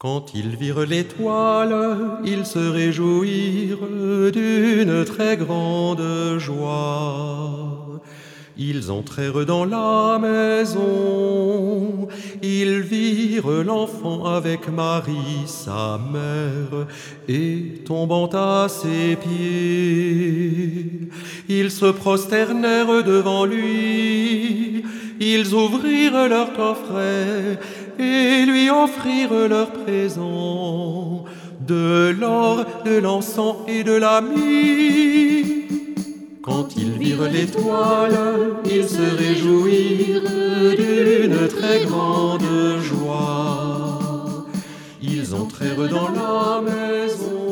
Quand ils virent l'étoile, ils se réjouirent d'une très grande joie. Ils entrèrent dans la maison, ils virent l'enfant avec Marie, sa mère, et tombant à ses pieds, ils se prosternèrent devant lui, ils ouvrirent leur coffret et lui offrirent leurs présents, de l'or, de l'encens et de la myrrhe. Quand ils virent l'étoile, ils se réjouirent d'une très grande joie. Ils entrèrent dans la maison.